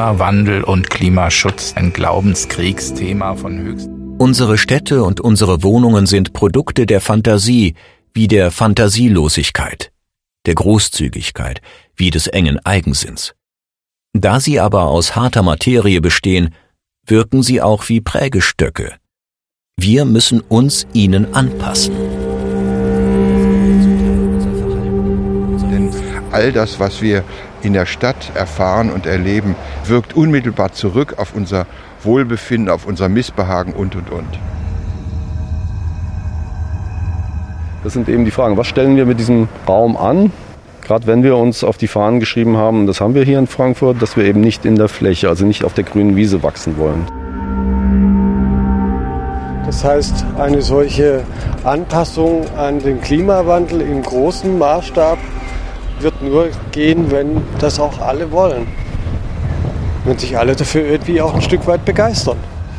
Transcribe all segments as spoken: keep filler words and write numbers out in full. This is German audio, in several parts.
Klimawandel und Klimaschutz ein Glaubenskriegsthema von höchstem. Unsere Städte und unsere Wohnungen sind Produkte der Fantasie, wie der Fantasielosigkeit, der Großzügigkeit, wie des engen Eigensinns. Da sie aber aus harter Materie bestehen, wirken sie auch wie Prägestöcke. Wir müssen uns ihnen anpassen. Denn all das, was wir in der Stadt erfahren und erleben, wirkt unmittelbar zurück auf unser Wohlbefinden, auf unser Missbehagen und, und, und. Das sind eben die Fragen, was stellen wir mit diesem Raum an? Gerade wenn wir uns auf die Fahnen geschrieben haben, das haben wir hier in Frankfurt, dass wir eben nicht in der Fläche, also nicht auf der grünen Wiese wachsen wollen. Das heißt, eine solche Anpassung an den Klimawandel im großen Maßstab wird nur gehen, wenn das auch alle wollen. Wenn sich alle dafür irgendwie auch ein Stück weit begeistern.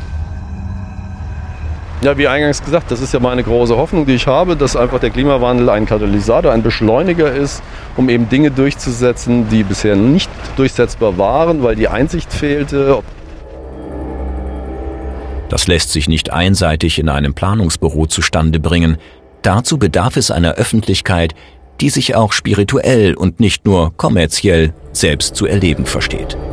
Ja, wie eingangs gesagt, das ist ja meine große Hoffnung, die ich habe, dass einfach der Klimawandel ein Katalysator, ein Beschleuniger ist, um eben Dinge durchzusetzen, die bisher nicht durchsetzbar waren, weil die Einsicht fehlte. Das lässt sich nicht einseitig in einem Planungsbüro zustande bringen. Dazu bedarf es einer Öffentlichkeit, die sich auch spirituell und nicht nur kommerziell selbst zu erleben versteht.